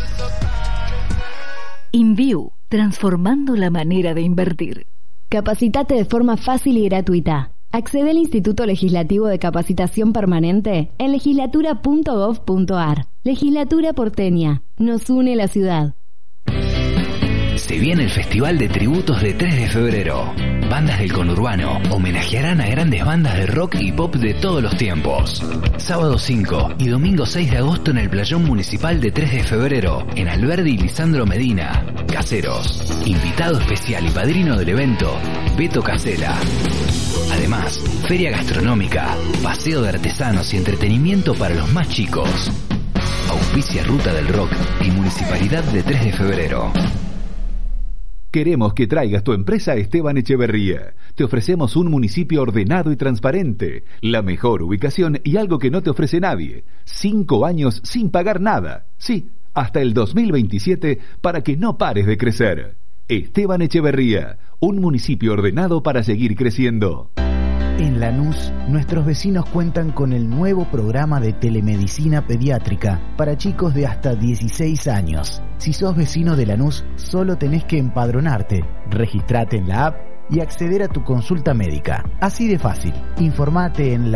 InView, transformando la manera de invertir. Capacitate de forma fácil y gratuita. Accede al Instituto Legislativo de Capacitación Permanente en legislatura.gov.ar. Legislatura porteña. Nos une la ciudad. Se viene el Festival de Tributos de 3 de febrero. Bandas del conurbano homenajearán a grandes bandas de rock y pop de todos los tiempos. Sábado 5 y domingo 6 de agosto en el Playón Municipal de 3 de febrero, en Alberdi y Lisandro Medina. Caseros. Invitado especial y padrino del evento, Beto Casela. Además, feria gastronómica, paseo de artesanos y entretenimiento para los más chicos. Auspicia Ruta del Rock y Municipalidad de 3 de febrero. Queremos que traigas tu empresa a Esteban Echeverría. Te ofrecemos un municipio ordenado y transparente, la mejor ubicación y algo que no te ofrece nadie. 5 años sin pagar nada. Sí, hasta el 2027 para que no pares de crecer. Esteban Echeverría, un municipio ordenado para seguir creciendo. En Lanús, nuestros vecinos cuentan con el nuevo programa de telemedicina pediátrica para chicos de hasta 16 años. Si sos vecino de Lanús, solo tenés que empadronarte, registrate en la app y acceder a tu consulta médica. Así de fácil. Informate en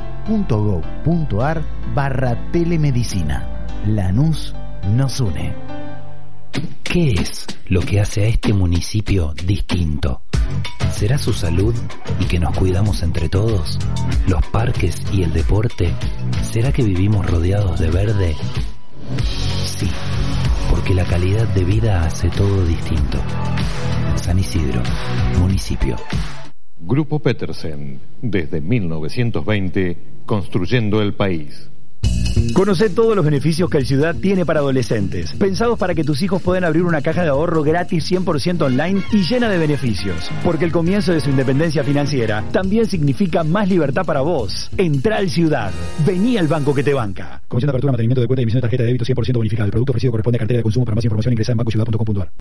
lanús.gov.ar/telemedicina. Lanús nos une. ¿Qué es lo que hace a este municipio distinto? ¿Será su salud y que nos cuidamos entre todos? ¿Los parques y el deporte? ¿Será que vivimos rodeados de verde? Sí, porque la calidad de vida hace todo distinto. San Isidro, municipio. Grupo Petersen, desde 1920, construyendo el país. Conocé todos los beneficios que el Ciudad tiene para adolescentes, pensados para que tus hijos puedan abrir una caja de ahorro gratis 100% online y llena de beneficios, porque el comienzo de su independencia financiera también significa más libertad para vos. Entrá al Ciudad, vení al banco que te banca. Comisión de apertura, mantenimiento de cuenta y emisión de tarjeta de débito 100% bonificada. El producto ofrecido corresponde a cartera de consumo. Para más información ingresa en bancociudad.com.ar.